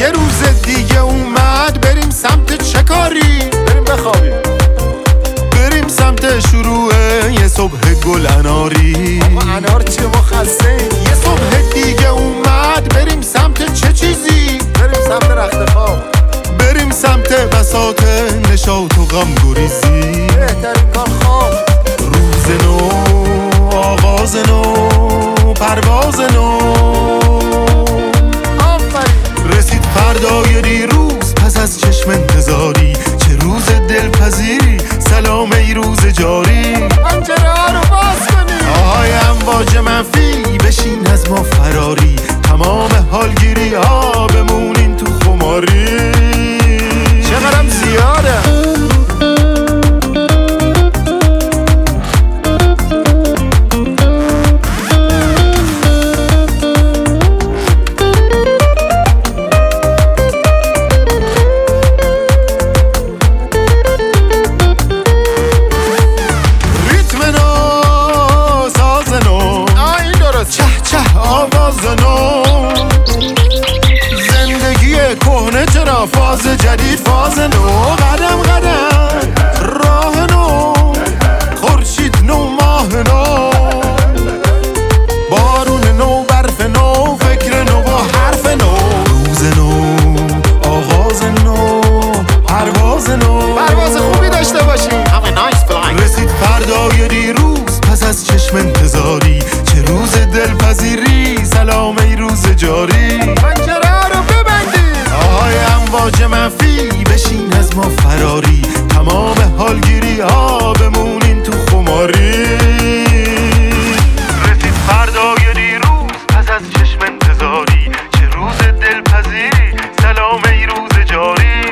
یه روز دیگه اومد بریم سمت چه کاری؟ بریم بخوابیم. بریم سمت شروع یه صبح گل اناری. اما انار چیه؟ ما خسته‌ایم. یه صبح دیگه اومد بریم سمت چه چیزی؟ بریم سمت رخت خواب. بریم سمت بساط نشاط و غم گریزی. بهترین کار خواب. روز نو، آغاز نو، پرواز نو. آفرین. رسید فردای دیروز پس از چشم انتظاری. چه روز دلپذیری، سلام ای روز جاری. پنجره ها رو باز کنی. آهای امواج منفی بشین از ما فراری. تمام حالگیری ها بمونین تو خماری. چقدرم زیاده. زندگی کهنه چرا فاز جدید، فاز نو. قدم قدم راه نو، خورشید نو، ماه نو، بارون نو، برف نو، فکر نو با حرف نو. روز نو، آغاز نو، پرواز نو. پرواز خوبی داشته باشی. رسید فردای دیروز پس از چشم انتظاری. چه روز دلپذیری، سلام ای روز جاری. پنجره ها رو ببندید. آهای امواج منفی بشین از ما فراری. تمام حالگیری ها بمونین تو خماری. رسید فردای دیروز پس از چشم انتظاری. چه روز دلپذیری، سلام ای روز جاری.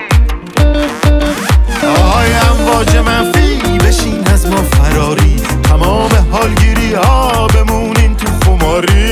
آهای امواج منفی بشین از ما فراری. تمام حالگیری ها بمونین تو خماری.